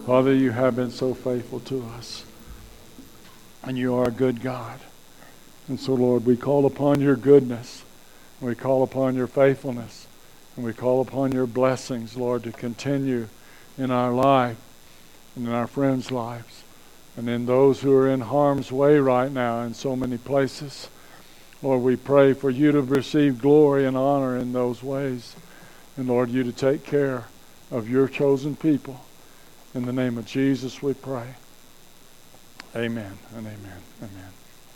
Father, you have been so faithful to us. And you are a good God. And so, Lord, we call upon your goodness. We call upon your faithfulness. And we call upon your blessings, Lord, to continue in our life and in our friends' lives. And in those who are in harm's way right now in so many places. Lord, we pray for you to receive glory and honor in those ways. And Lord, you to take care of your chosen people. In the name of Jesus we pray. Amen and amen. Amen.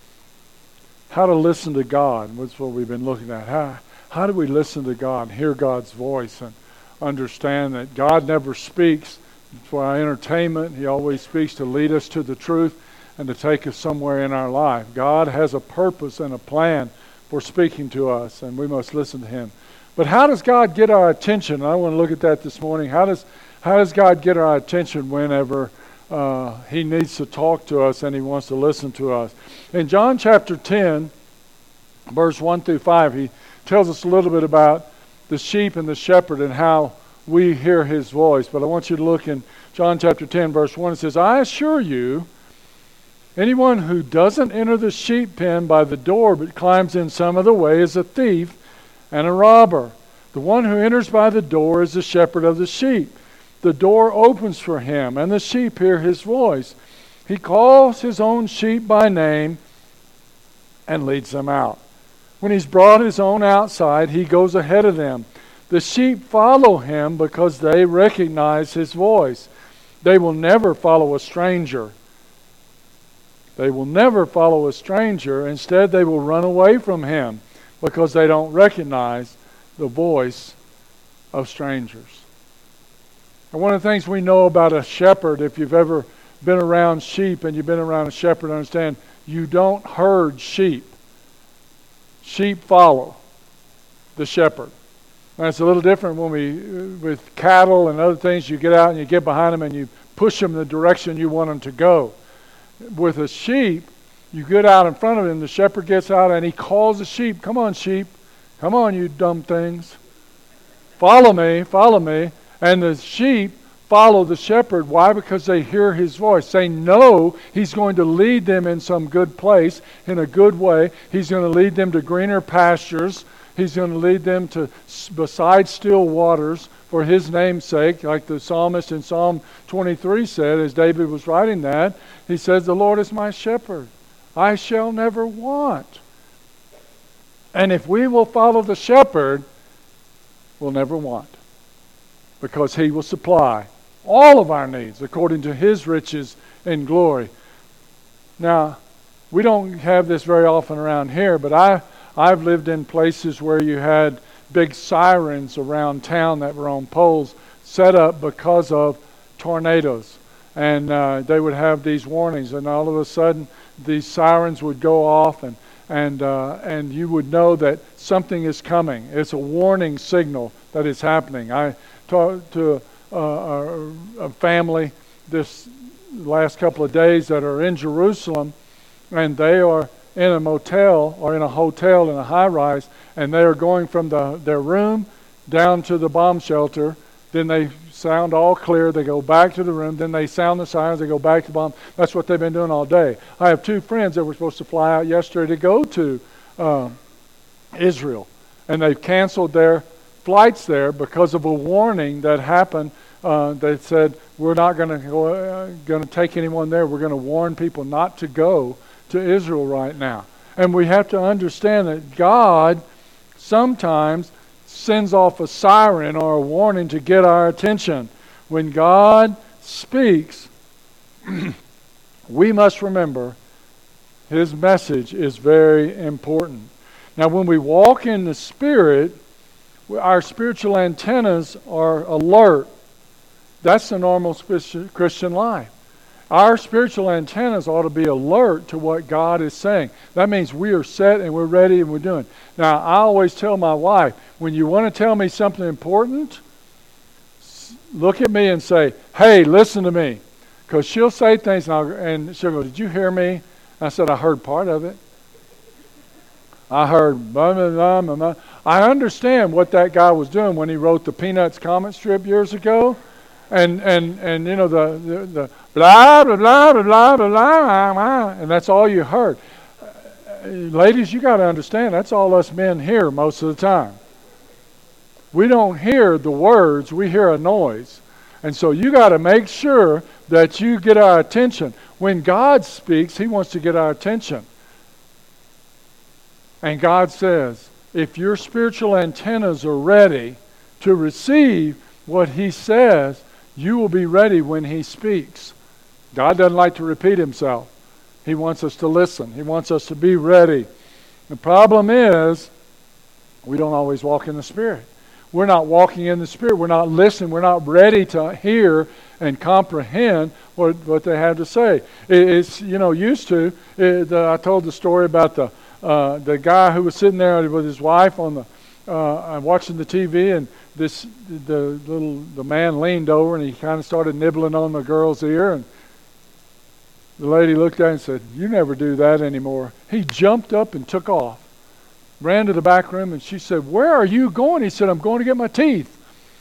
How to listen to God. That's what we've been looking at. How do we listen to God, hear God's voice, and understand that God never speaks for our entertainment. He always speaks to lead us to the truth and to take us somewhere in our life. God has a purpose and a plan for speaking to us, and we must listen to him. But how does God get our attention? I want to look at that this morning. How does God get our attention whenever he needs to talk to us and he wants to listen to us? In John chapter 10, verse 1 through 5, he tells us a little bit about the sheep and the shepherd and how we hear his voice. But I want you to look in John chapter 10, verse 1. It says, I assure you, anyone who doesn't enter the sheep pen by the door but climbs in some other way is a thief and a robber. The one who enters by the door is the shepherd of the sheep. The door opens for him, and the sheep hear his voice. He calls his own sheep by name and leads them out. When he's brought his own outside, he goes ahead of them. The sheep follow him because they recognize his voice. They will never follow a stranger. They will never follow a stranger. Instead, they will run away from him because they don't recognize the voice of strangers. And one of the things we know about a shepherd, if you've ever been around sheep and you've been around a shepherd, understand you don't herd sheep. Sheep follow the shepherd. And it's a little different when with cattle and other things, you get out and you get behind them and you push them in the direction you want them to go. With a sheep, you get out in front of him, the shepherd gets out and he calls the sheep, come on sheep, come on you dumb things. Follow me. And the sheep follow the shepherd. Why? Because they hear his voice. They know he's going to lead them in some good place, in a good way. He's going to lead them to greener pastures. He's going to lead them to beside still waters for his name's sake, like the psalmist in Psalm 23 said, as David was writing that. He says, the Lord is my shepherd. I shall never want. And if we will follow the shepherd, we'll never want. Because he will supply all of our needs according to his riches and glory. Now, we don't have this very often around here, but I've lived in places where you had big sirens around town that were on poles set up because of tornadoes. And they would have these warnings, and all of a sudden these sirens would go off, and you would know that something is coming. It's a warning signal that is happening. I talked to a family this last couple of days that are in Jerusalem, and they are in a motel or in a hotel in a high-rise, and they are going from their room down to the bomb shelter. Then they sound all clear. They go back to the room. Then they sound the sirens. They go back to the bomb. That's what they've been doing all day. I have two friends that were supposed to fly out yesterday to go to Israel, and they've canceled their flights there because of a warning that happened. They said, we're not going to take anyone there. We're going to warn people not to go to Israel right now. And we have to understand that God sometimes sends off a siren or a warning to get our attention. When God speaks, we must remember his message is very important. Now, when we walk in the Spirit, our spiritual antennas are alert. That's the normal Christian life. Our spiritual antennas ought to be alert to what God is saying. That means we are set and we're ready and we're doing. Now, I always tell my wife, when you want to tell me something important, look at me and say, hey, listen to me. Because she'll say things and she'll go, did you hear me? I said, I heard part of it. I heard blah, blah, blah, blah, blah. I understand what that guy was doing when he wrote the Peanuts comic strip years ago. And you know, the blah, blah, blah, blah, blah, blah, blah, and that's all you heard. Ladies, you got to understand, that's all us men hear most of the time. We don't hear the words, we hear a noise. And so you got to make sure that you get our attention. When God speaks, He wants to get our attention. And God says, if your spiritual antennas are ready to receive what He says, you will be ready when He speaks. God doesn't like to repeat Himself. He wants us to listen. He wants us to be ready. The problem is, we don't always walk in the Spirit. We're not walking in the Spirit. We're not listening. We're not ready to hear and comprehend what they have to say. It's, you know, used to, I told the story about the guy who was sitting there with his wife on the watching the TV, and the man leaned over and he kind of started nibbling on the girl's ear, and the lady looked at him and said, "You never do that anymore." He jumped up and took off, ran to the back room, and she said, "Where are you going?" He said, "I'm going to get my teeth."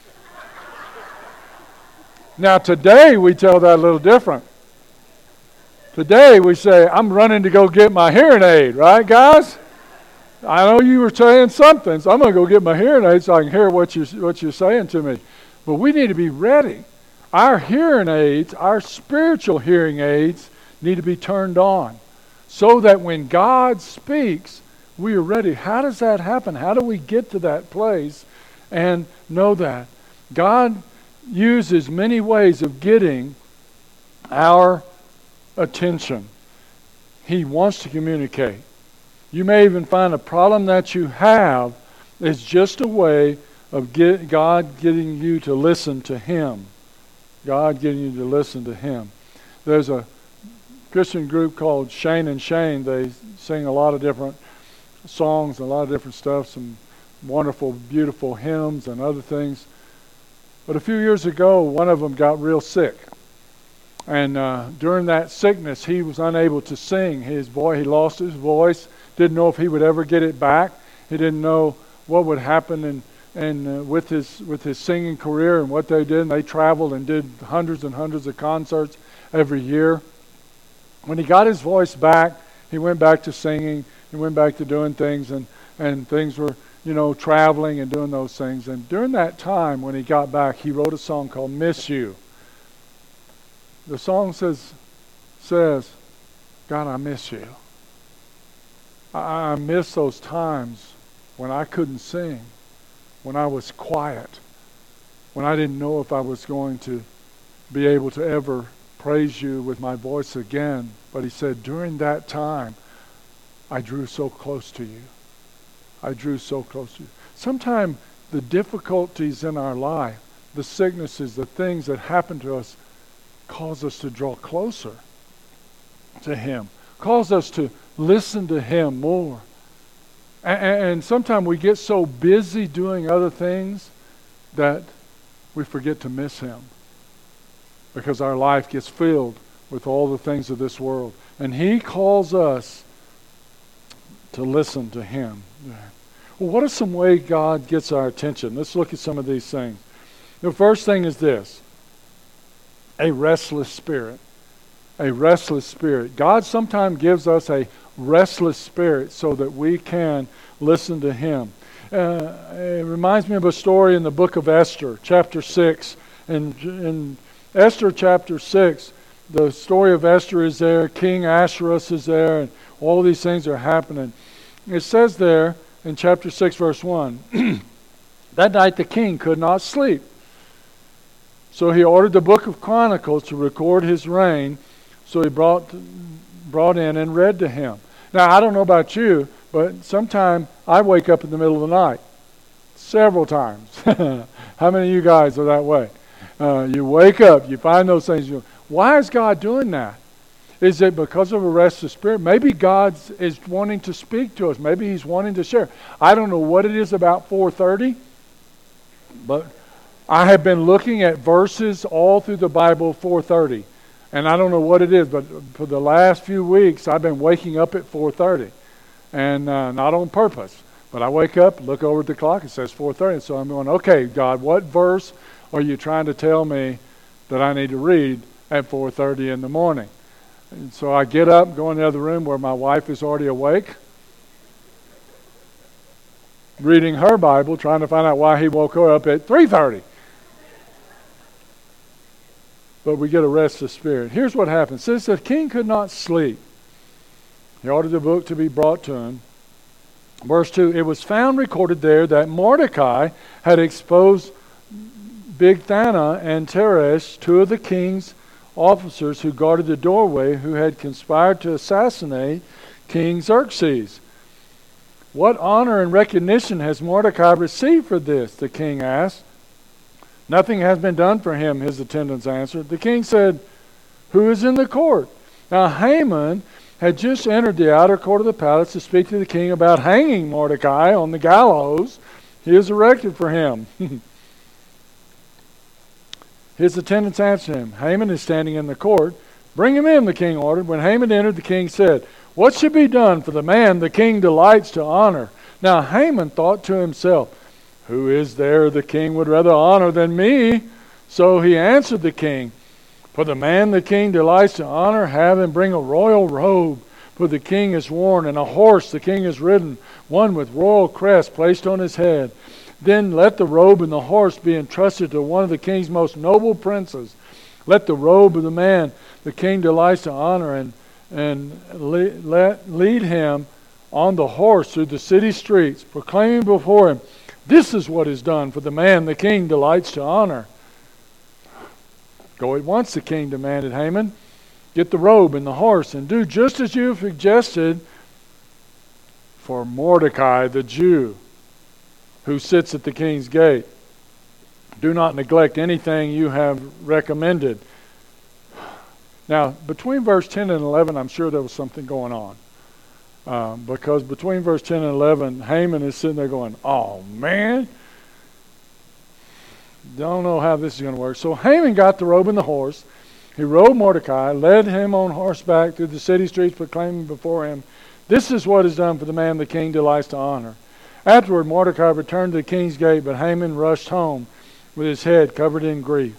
Now today we tell that a little different. Today we say, "I'm running to go get my hearing aid," right, guys? I know you were saying something, so I'm going to go get my hearing aid so I can hear what you're saying to me. But we need to be ready. Our hearing aids, our spiritual hearing aids, need to be turned on so that when God speaks, we are ready. How does that happen? How do we get to that place and know that? God uses many ways of getting our attention. He wants to communicate. You may even find a problem that you have is just a way of God getting you to listen to Him. God getting you to listen to Him. There's a Christian group called Shane and Shane. They sing a lot of different songs, a lot of different stuff, some wonderful, beautiful hymns and other things. But a few years ago, one of them got real sick. And during that sickness, he was unable to sing. He lost his voice, didn't know if he would ever get it back. He didn't know what would happen with his singing career and what they did. And they traveled and did hundreds and hundreds of concerts every year. When he got his voice back, he went back to singing. He went back to doing things, and things were, traveling and doing those things. And during that time, when he got back, he wrote a song called "Miss You." The song says, "God, I miss you. I miss those times when I couldn't sing, when I was quiet, when I didn't know if I was going to be able to ever praise you with my voice again." But he said, during that time, I drew so close to you. I drew so close to you. Sometimes the difficulties in our life, the sicknesses, the things that happen to us, cause us to draw closer to Him, cause us to listen to Him more. And sometimes we get so busy doing other things that we forget to miss Him, because our life gets filled with all the things of this world. And He calls us to listen to Him. Well, what are some ways God gets our attention? Let's look at some of these things. The first thing is this: a restless spirit. A restless spirit. God sometimes gives us a restless spirit so that we can listen to Him. It reminds me of a story in the book of Esther, chapter 6. In Esther chapter 6, the story of Esther is there. King Ahasuerus is there, and all these things are happening. It says there in chapter 6, verse 1, that night the king could not sleep. So he ordered the book of Chronicles to record his reign. So he brought in and read to him. Now, I don't know about you, but sometimes I wake up in the middle of the night. Several times. How many of you guys are that way? You wake up, you find those things. Why is God doing that? Is it because of a restless spirit? Maybe God is wanting to speak to us. Maybe He's wanting to share. I don't know what it is about 4:30, but I have been looking at verses all through the Bible 4:30. And I don't know what it is, but for the last few weeks, I've been waking up at 4:30. And not on purpose. But I wake up, look over at the clock, it says 4:30. So I'm going, okay, God, what verse are you trying to tell me that I need to read at 4:30 in the morning. And so I get up, go in the other room where my wife is already awake, reading her Bible, trying to find out why he woke her up at 3:30. But we get a restless spirit. Here's what happens. Since the king could not sleep, he ordered the book to be brought to him. Verse 2, it was found recorded there that Mordecai had exposed Bigthana and Teresh, two of the king's officers who guarded the doorway, who had conspired to assassinate King Xerxes. What honor and recognition has Mordecai received for this? The king asked. Nothing has been done for him, his attendants answered. The king said, who is in the court? Now Haman had just entered the outer court of the palace to speak to the king about hanging Mordecai on the gallows he has erected for him. His attendants answered him, Haman is standing in the court. Bring him in, the king ordered. When Haman entered, the king said, what should be done for the man the king delights to honor? Now Haman thought to himself, who is there the king would rather honor than me? So he answered the king, for the man the king delights to honor, have him bring a royal robe, for the king is worn, and a horse the king has ridden, one with royal crest placed on his head. Then let the robe and the horse be entrusted to one of the king's most noble princes. Let the robe of the man the king delights to honor and lead him on the horse through the city streets, proclaiming before him, this is what is done for the man the king delights to honor. Go at once, the king demanded Haman. Get the robe and the horse and do just as you have suggested for Mordecai the Jew, who sits at the king's gate. Do not neglect anything you have recommended. Now, between verse 10 and 11, I'm sure there was something going on. Because between verse 10 and 11, Haman is sitting there going, oh man, don't know how this is going to work. So Haman got the robe and the horse. He rode Mordecai, led him on horseback through the city streets, proclaiming before him, this is what is done for the man the king delights to honor. Afterward, Mordecai returned to the king's gate, but Haman rushed home with his head covered in grief.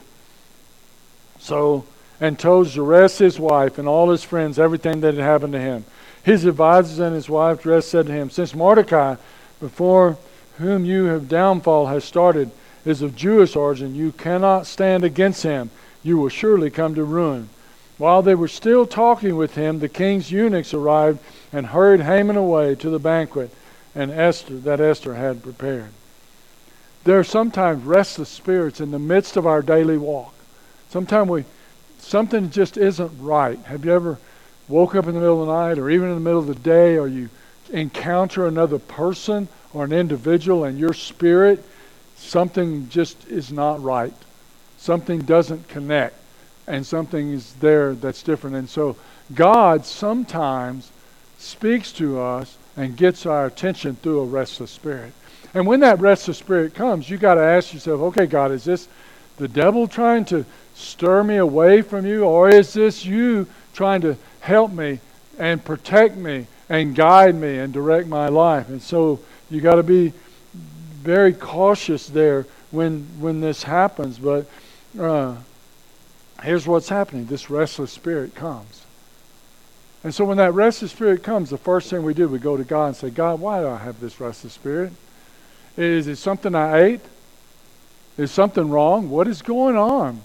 And told Zeresh his wife and all his friends everything that had happened to him. His advisors and his wife Zeresh said to him, since Mordecai, before whom you have downfall, has started, is of Jewish origin, you cannot stand against him. You will surely come to ruin. While they were still talking with him, the king's eunuchs arrived and hurried Haman away to the banquet and Esther had prepared. There are sometimes restless spirits in the midst of our daily walk. Sometimes something just isn't right. Have you ever woke up in the middle of the night or even in the middle of the day, or you encounter another person or an individual and your spirit, something just is not right. Something doesn't connect and something is there that's different. And so God sometimes speaks to us and gets our attention through a restless spirit. And when that restless spirit comes, you got to ask yourself, okay, God, is this the devil trying to stir me away from you, or is this you trying to help me and protect me and guide me and direct my life? And so you got to be very cautious there when this happens. But here's what's happening. This restless spirit comes. And so when that restless spirit comes, the first thing we do, we go to God and say, God, why do I have this restless spirit? Is it something I ate? Is something wrong? What is going on?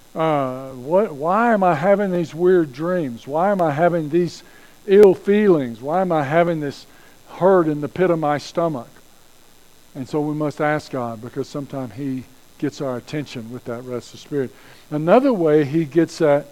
Why am I having these weird dreams? Why am I having these ill feelings? Why am I having this hurt in the pit of my stomach? And so we must ask God, because sometimes He gets our attention with that restless spirit. Another way He gets our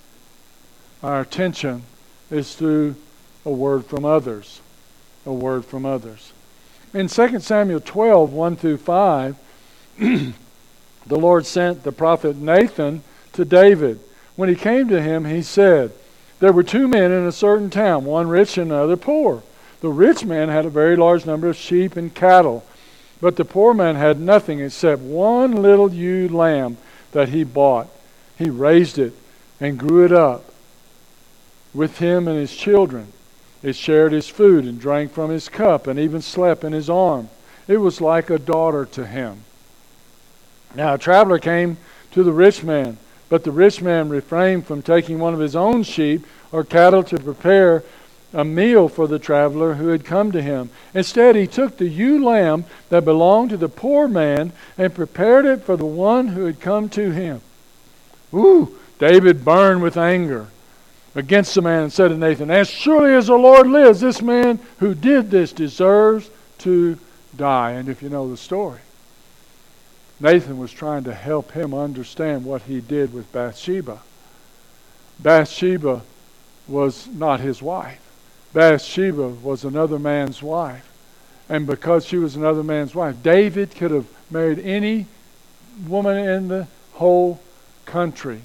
attention is through a word from others. A word from others. In 2 Samuel 12, 1 through 5, the Lord sent the prophet Nathan to David. When he came to him, he said, there were two men in a certain town, one rich and another poor. The rich man had a very large number of sheep and cattle, but the poor man had nothing except one little ewe lamb that he bought. He raised it and grew it up with him and his children. It shared his food and drank from his cup and even slept in his arm. It was like a daughter to him. Now a traveler came to the rich man, But the rich man refrained from taking one of his own sheep or cattle to prepare a meal for the traveler who had come to him. Instead, he took the ewe lamb that belonged to the poor man and prepared it for the one who had come to him. Ooh, David burned with anger against the man and said to Nathan, "As surely as the Lord lives, this man who did this deserves to die." And if you know the story, Nathan was trying to help him understand what he did with Bathsheba. Bathsheba was not his wife. Bathsheba was another man's wife. And because she was another man's wife, David could have married any woman in the whole country.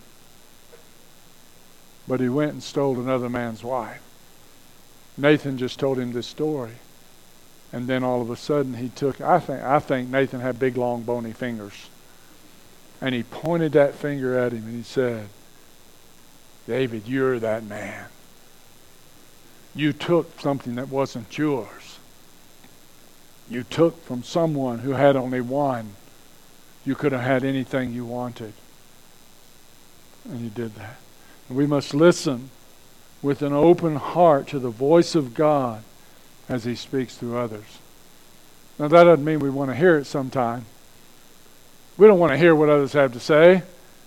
But he went and stole another man's wife. Nathan just told him this story. And then all of a sudden he took, I think Nathan had big, long, bony fingers. And he pointed that finger at him and he said, "David, you're that man. You took something that wasn't yours. You took from someone who had only one. You could have had anything you wanted." And he did that. And we must listen with an open heart to the voice of God as he speaks through others. Now that doesn't mean we want to hear it sometime. We don't want to hear what others have to say.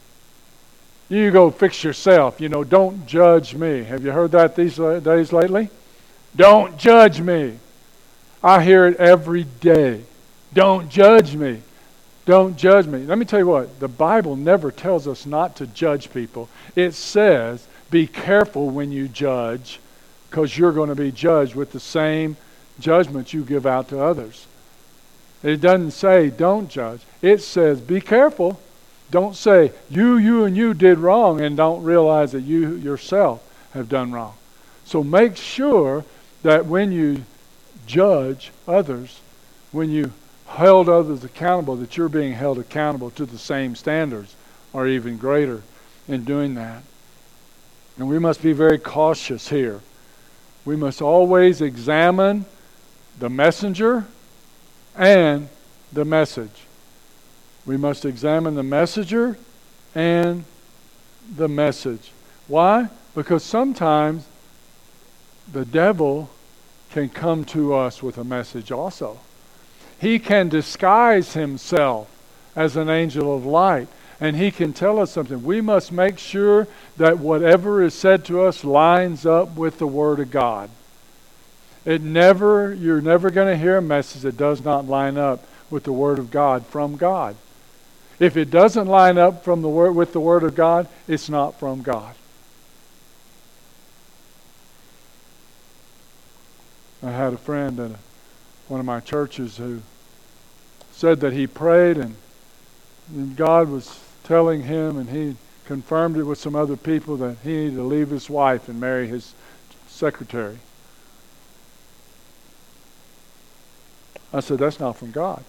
You go fix yourself. Don't judge me. Have you heard that these days lately? Don't judge me. I hear it every day. Don't judge me. Don't judge me. Let me tell you what. The Bible never tells us not to judge people. It says, be careful when you judge, because you're going to be judged with the same judgment you give out to others. It doesn't say don't judge. It says be careful. Don't say you and you did wrong and don't realize that you yourself have done wrong. So make sure that when you judge others, when you held others accountable, that you're being held accountable to the same standards or even greater in doing that. And we must be very cautious here. We must always examine the messenger and the message. We must examine the messenger and the message. Why? Because sometimes the devil can come to us with a message also. He can disguise himself as an angel of light, and he can tell us something. We must make sure that whatever is said to us lines up with the Word of God. You're never going to hear a message that does not line up with the Word of God from God. If it doesn't line up with the Word of God, it's not from God. I had a friend at one of my churches who said that he prayed and God was telling him, and he confirmed it with some other people, that he needed to leave his wife and marry his secretary. I said, that's not from God.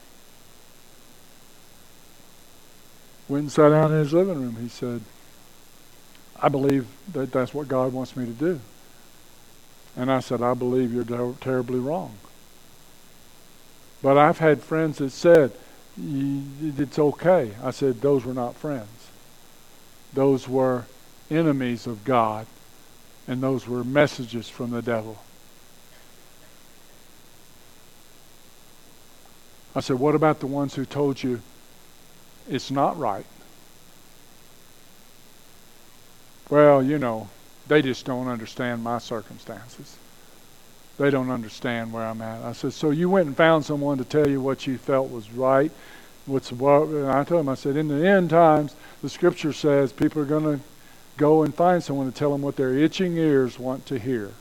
Went and sat down in his living room. He said, I believe that that's what God wants me to do. And I said, I believe you're terribly wrong. But I've had friends that said, it's okay. I said, those were not friends. Those were enemies of God. And those were messages from the devil. I said, what about the ones who told you it's not right? Well, they just don't understand my circumstances. They don't understand where I'm at. I said, so you went and found someone to tell you what you felt was right. And I told him, I said, in the end times, the Scripture says people are going to go and find someone to tell them what their itching ears want to hear.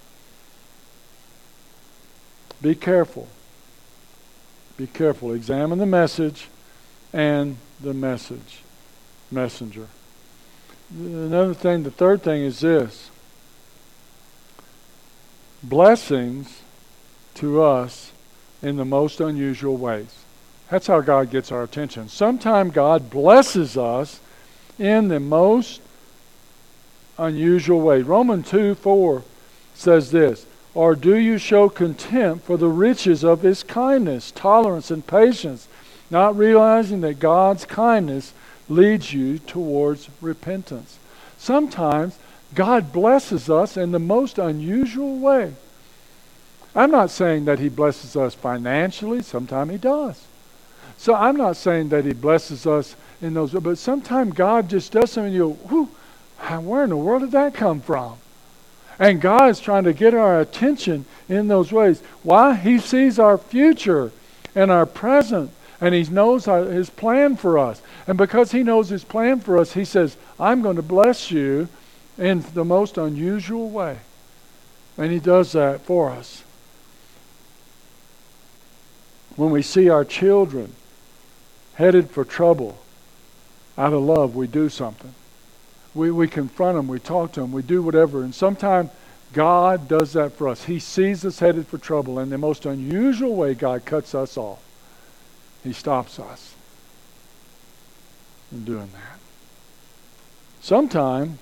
Be careful. Be careful. Examine the message and the messenger. The third thing is this. Blessings to us in the most unusual ways. That's how God gets our attention. Sometimes God blesses us in the most unusual way. Romans 2:4 says this, or do you show contempt for the riches of His kindness, tolerance, and patience, not realizing that God's kindness leads you towards repentance. Sometimes God blesses us in the most unusual way. I'm not saying that He blesses us financially. Sometimes He does. So I'm not saying that He blesses us in those, but sometimes God just does something and you go, whew, where in the world did that come from? And God is trying to get our attention in those ways. Why? He sees our future and our present, and He knows His plan for us. And because He knows His plan for us, He says, I'm going to bless you in the most unusual way. And He does that for us. When we see our children headed for trouble, out of love, we do something. We confront them, we talk to them, we do whatever. And sometimes God does that for us. He sees us headed for trouble. In the most unusual way, God cuts us off. He stops us from doing that. Sometimes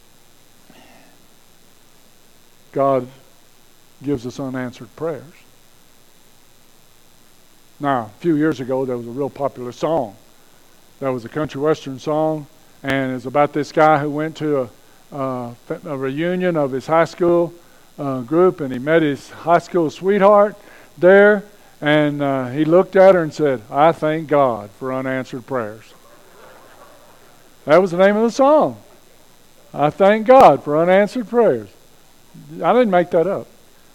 God gives us unanswered prayers. Now, a few years ago, there was a real popular song. That was a country western song. And it's about this guy who went to a reunion of his high school group, and he met his high school sweetheart there, and he looked at her and said, I thank God for unanswered prayers. That was the name of the song. I thank God for unanswered prayers. I didn't make that up.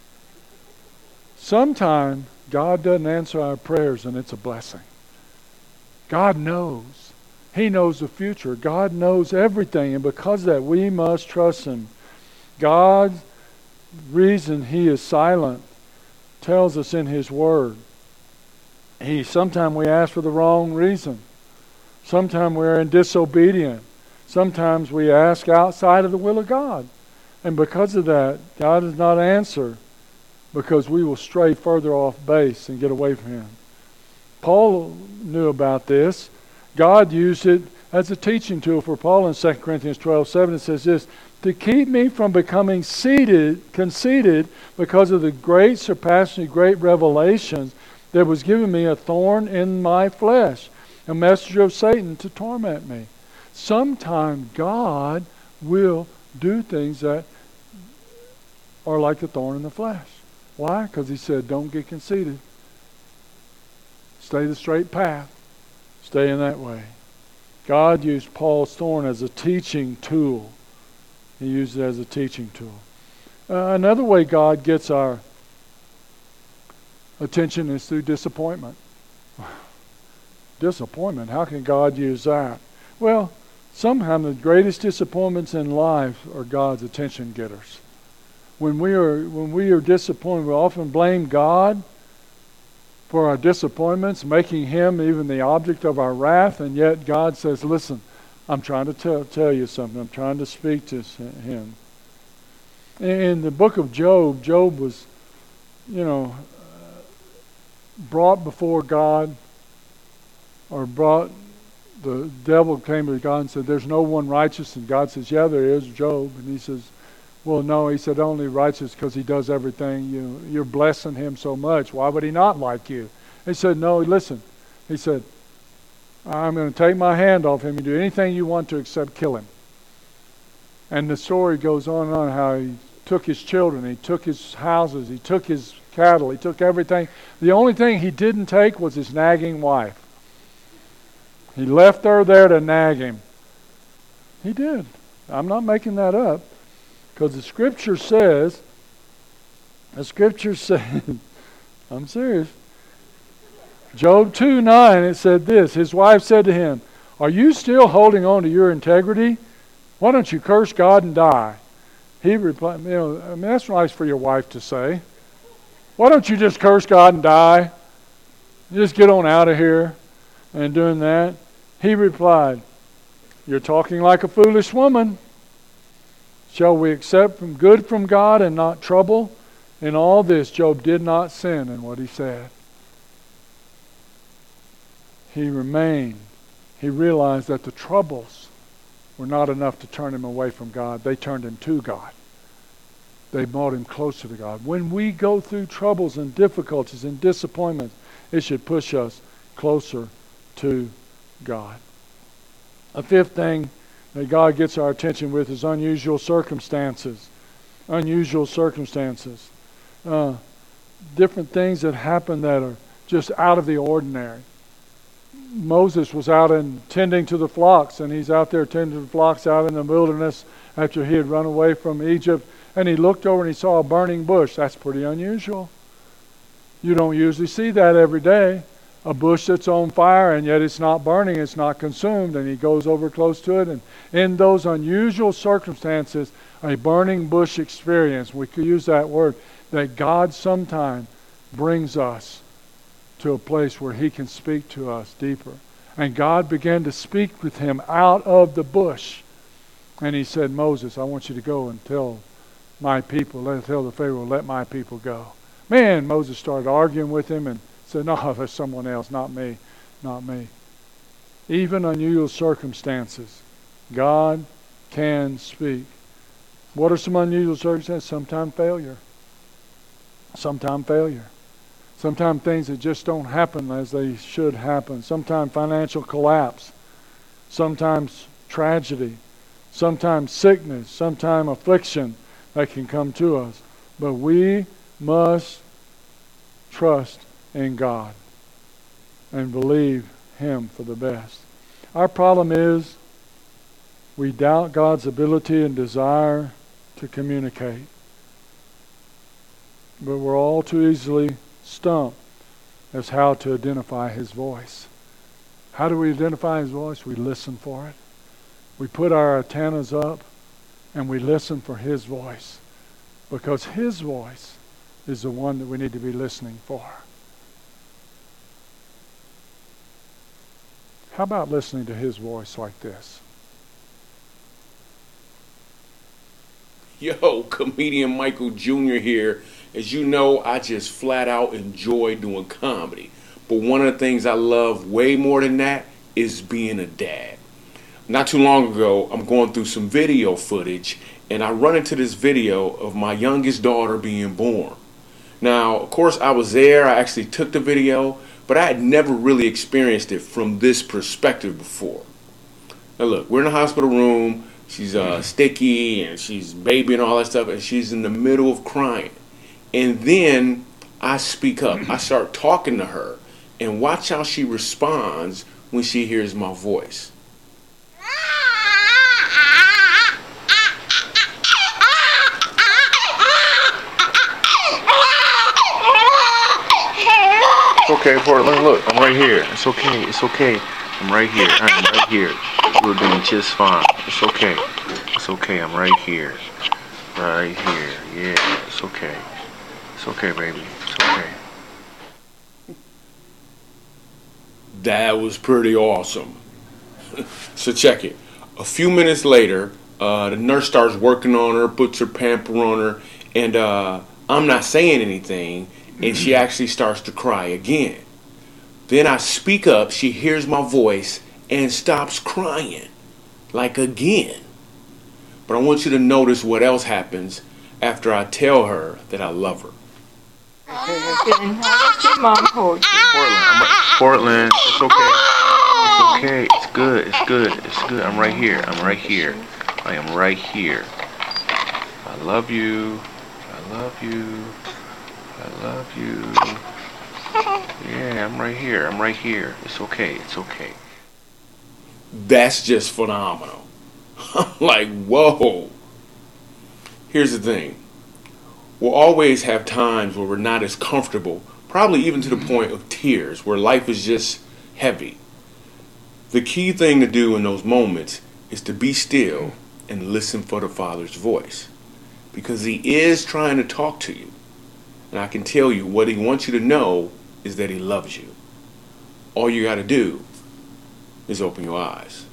Sometimes God doesn't answer our prayers, and it's a blessing. God knows. He knows the future. God knows everything. And because of that, we must trust Him. God's reason He is silent tells us in His Word. Sometimes we ask for the wrong reason. Sometimes we're in disobedience. Sometimes we ask outside of the will of God. And because of that, God does not answer, because we will stray further off base and get away from Him. Paul knew about this. God used it as a teaching tool for Paul in 2 Corinthians 12:7. It says this, to keep me from becoming conceited because of the great, surpassingly great revelations, there was given me a thorn in my flesh, a messenger of Satan to torment me. Sometimes God will do things that are like the thorn in the flesh. Why? Because He said, don't get conceited. Stay the straight path. Stay in that way. God used Paul's thorn as a teaching tool. He used it as a teaching tool. Another way God gets our attention is through disappointment. Disappointment, how can God use that? Well, sometimes the greatest disappointments in life are God's attention getters. When we are disappointed, we often blame God for our disappointments, making Him even the object of our wrath, and yet God says, listen, I'm trying to tell you something. I'm trying to speak to Him. In the book of Job, Job was, brought before God, or the devil came to God and said, there's no one righteous, and God says, yeah, there is, Job. And he says, well, no, he said, only righteous because he does everything. You're blessing him so much. Why would he not like you? He said, no, listen. He said, I'm going to take my hand off him and do anything you want to except kill him. And the story goes on and on how he took his children, he took his houses, he took his cattle, he took everything. The only thing he didn't take was his nagging wife. He left her there to nag him. He did. I'm not making that up. Because the Scripture says, I'm serious. Job 2:9, it said this. His wife said to him, are you still holding on to your integrity? Why don't you curse God and die? He replied, that's nice for your wife to say. Why don't you just curse God and die? Just get on out of here. And doing that, he replied, you're talking like a foolish woman. Shall we accept good from God and not trouble? In all this, Job did not sin in what he said. He remained. He realized that the troubles were not enough to turn him away from God. They turned him to God. They brought him closer to God. When we go through troubles and difficulties and disappointments, it should push us closer to God. A fifth thing that God gets our attention with is unusual circumstances. Unusual circumstances. Different things that happen that are just out of the ordinary. Moses was out and tending to the flocks, and he's out there tending to the flocks out in the wilderness after he had run away from Egypt, and he looked over and he saw a burning bush. That's pretty unusual. You don't usually see that every day. A bush that's on fire and yet it's not burning, it's not consumed, and he goes over close to it, and in those unusual circumstances, a burning bush experience, we could use that word, that God sometime brings us to a place where he can speak to us deeper. And God began to speak with him out of the bush. And he said, Moses, I want you to go and tell my people, tell the Pharaoh, let my people go. Man, Moses started arguing with him and said, no, there's someone else, not me, not me. Even unusual circumstances, God can speak. What are some unusual circumstances? Sometimes failure. Sometimes failure. Sometimes things that just don't happen as they should happen. Sometimes financial collapse. Sometimes tragedy. Sometimes sickness. Sometimes affliction that can come to us. But we must trust in God and believe him for the best. Our problem is we doubt God's ability and desire to communicate. But we're all too easily stumped as how to identify his voice. How do we identify his voice? We listen for it. We put our antennas up and we listen for his voice, because his voice is the one that we need to be listening for. How about listening to his voice like this? Yo, comedian Michael Jr. here. As you know, I just flat out enjoy doing comedy. But one of the things I love way more than that is being a dad. Not too long ago, I'm going through some video footage, and I run into this video of my youngest daughter being born. Now, of course, I was there. I actually took the video, but I had never really experienced it from this perspective before. Now look, we're in the hospital room. She's sticky and she's baby and all that stuff, and she's in the middle of crying. And then I speak up. I start talking to her, and watch how she responds when she hears my voice. It's okay, Portland. Look, I'm right here. It's okay. It's okay. I'm right here. I'm right here. We're doing just fine. It's okay. It's okay. I'm right here. Right here. Yeah. It's okay. It's okay, baby. It's okay. That was pretty awesome. So check it. A few minutes later, the nurse starts working on her, puts her pamper on her, and I'm not saying anything, and she actually starts to cry again. Then I speak up, she hears my voice, and stops crying. Like again. But I want you to notice what else happens after I tell her that I love her. Mom hold you. Portland, it's okay. It's okay. It's good. It's good. It's good. I'm right here. I'm right here. I am right here. I love you. I love you. I love you. Yeah, I'm right here. I'm right here. It's okay. It's okay. That's just phenomenal. I'm like, whoa. Here's the thing. We'll always have times where we're not as comfortable, probably even to the point of tears, where life is just heavy. The key thing to do in those moments is to be still and listen for the Father's voice, because he is trying to talk to you. And I can tell you what he wants you to know is that he loves you. All you got to do is open your eyes.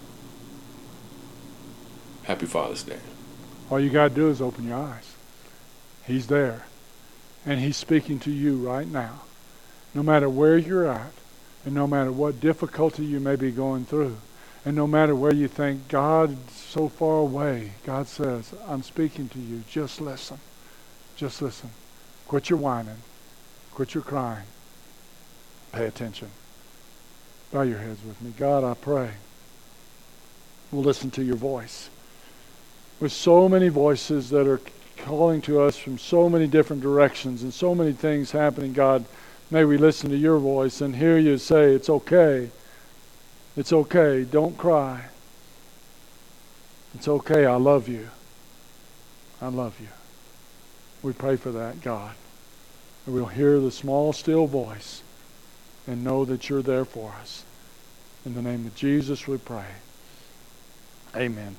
Happy Father's Day. All you got to do is open your eyes. He's there. And he's speaking to you right now. No matter where you're at, and no matter what difficulty you may be going through, and no matter where you think God's so far away, God says, I'm speaking to you. Just listen. Just listen. Quit your whining. Quit your crying. Pay attention. Bow your heads with me. God, I pray We'll listen to your voice. With so many voices that are calling to us from so many different directions and so many things happening, God, may we listen to your voice and hear you say, it's okay. It's okay. Don't cry. It's okay. I love you. I love you. We pray for that, God. And we'll hear the small, still voice and know that you're there for us. In the name of Jesus we pray. Amen.